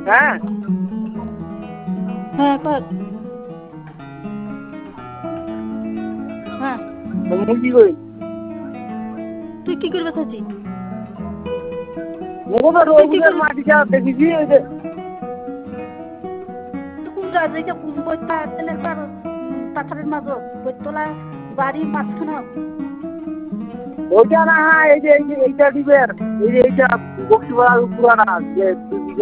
হ্যাঁ হ্যাঁ কর। হ্যাঁ মুরগি কই তুই কি করবে চাচ্ছি? মুখে তুই কি রোদের করবি? মাটিটা দেখেছি ওই যে তুই কোন যা যেটা বইতা তেলের পাথরের মাজত বইতলা বাড়ির মাঝখানে। ওইটা না, হ্যাঁ এই যে এইটা দিবেন, এই যে এইটা বক্সি বড়ার পুরানা যে